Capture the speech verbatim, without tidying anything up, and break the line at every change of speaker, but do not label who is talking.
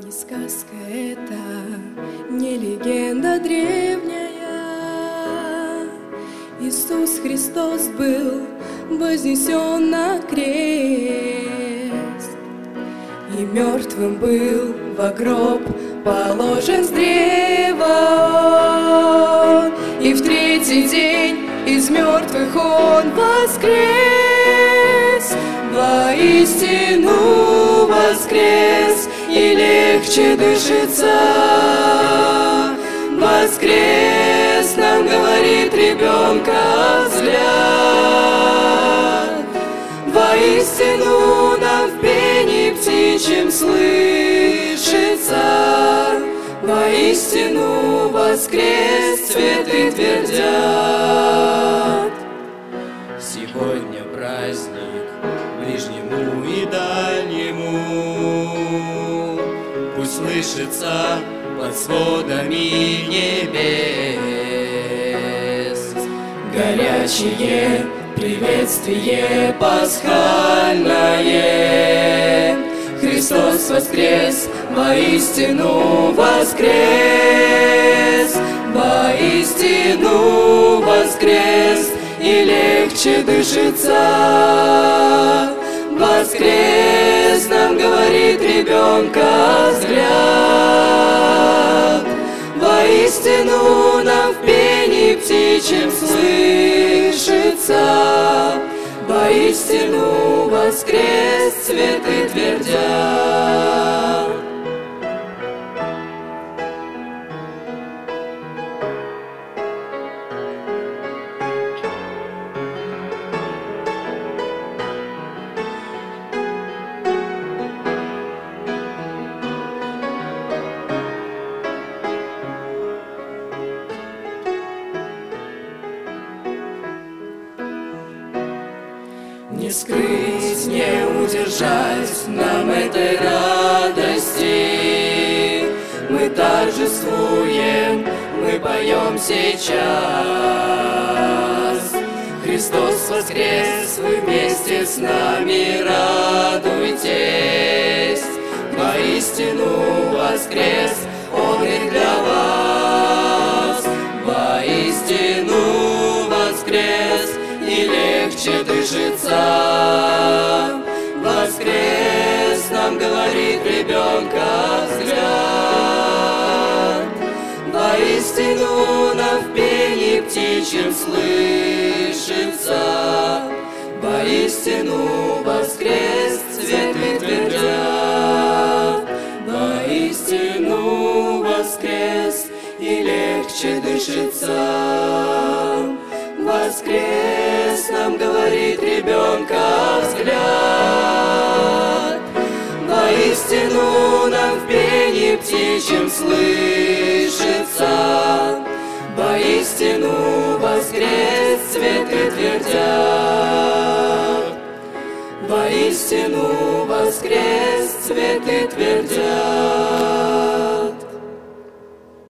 Не сказка это, не легенда древняя. Иисус Христос был вознесен на крест, и мертвым был во гроб положен с древа. И в третий день из мертвых Он воскрес, воистину воскрес, и легче дышится. Воскрес, нам говорит ребенка взгляд. Воистину нам в пении птичьем слышится. Воистину воскрес, цветы твердят.
Сегодня праздник ближнему и дальнему, пусть слышится под сводами небес.
Горячее приветствие пасхальное. Христос воскрес, воистину воскрес, воистину воскрес, и легче дышится. Воскрес, нам говорит ребенка взгляд. Воистину нам в пении птичьем слышится. Воистину воскрес, цветы твердят. Не скрыть, не удержать нам этой радости. Мы торжествуем, мы поем сейчас. Христос воскрес, вы вместе с нами радуйтесь. Воистину воскрес, Он и для вас. Воистину воскрес, и легче дышится. Воскрес, нам говорит ребенка взгляд. Воистину нам в пении птичьем слышится. Воистину воскрес, цветы твердят. Воистину воскрес, и легче дышится. Воскрес, нам говорит ребенка взгляд. Воистину нам в пении птичьем слышится. Воистину воскрес, цветы твердят. Воистину воскрес, цветы твердят.